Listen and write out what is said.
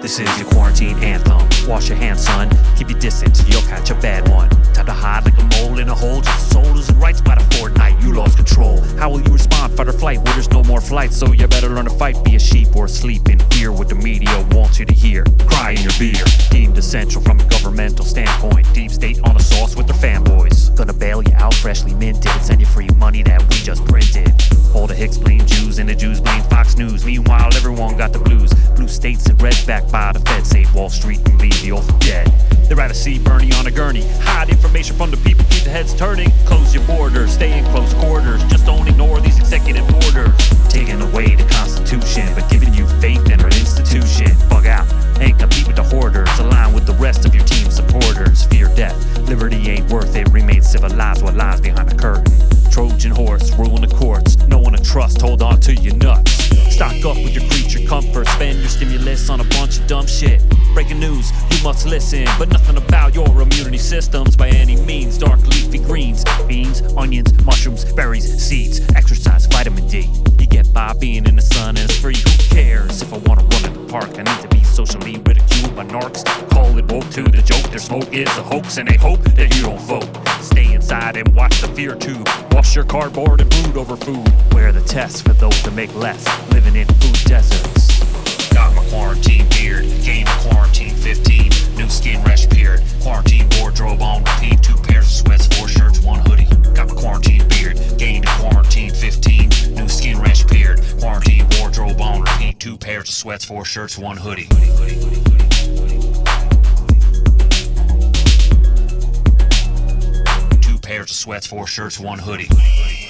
This is your quarantine anthem. Wash your hands, son. Keep your distance, you'll catch a bad one. Time to hide like a mole in a hole. Just the soul losing rights by the fortnight. You lost control. How will you respond? Fight or flight? Well, there's no more flights, so you better learn to fight. Be a sheep or sleep and hear what the media wants you to hear. Cry in your beer. Deemed essential from a governmental standpoint. Deep state on the sauce with their fanboys. Gonna bail you out freshly minted and send you free money that we just printed. All the Hicks blame Jews and the Jews blame Fox News. Meanwhile, everyone got the blues. Blue states and reds backed by the Fed. Save Wall Street and leave the old for dead. They'd rather see Bernie on a gurney. Hide information from the people, keep the heads turning. Close your borders, stay in close quarters. Just don't ignore these executive orders. Taking away the Constitution, but giving you faith in our institution. Bug out, ain't compete with the hoarders. Align with the rest of your team supporters. Fear death, liberty ain't worth it. Remain civilized what lies behind the curtain. Trojan horse, ruling the courts. No one to trust, hold on to your nuts. Stock up with your creature comfort. Spend your stimulus on a bunch of dumb shit. Breaking news, you must listen, but nothing about your immunity systems by any means. Dark leafy greens, beans, onions, mushrooms, berries, seeds. Exercise, vitamin D. You get by being in the sun and it's free. Who cares if I want to run in the park? I need to be socially ridiculed by narcs. Call it woke to the joke. Their smoke is a hoax and they hope that you don't vote. Stay inside and watch the fear tube. Wash your cardboard and brood over food. Where the tests for those that make less, living in food deserts. Got my quarantine beard, gained quarantine 15. New skin rash beard, quarantine wardrobe on repeat. 2 pairs of sweats, 4 shirts, 1 hoodie. Got my quarantine beard, gained quarantine 15. New skin rash beard, quarantine wardrobe on repeat. 2 pairs of sweats, 4 shirts, 1 hoodie. 2 pairs of sweats, 4 shirts, 1 hoodie.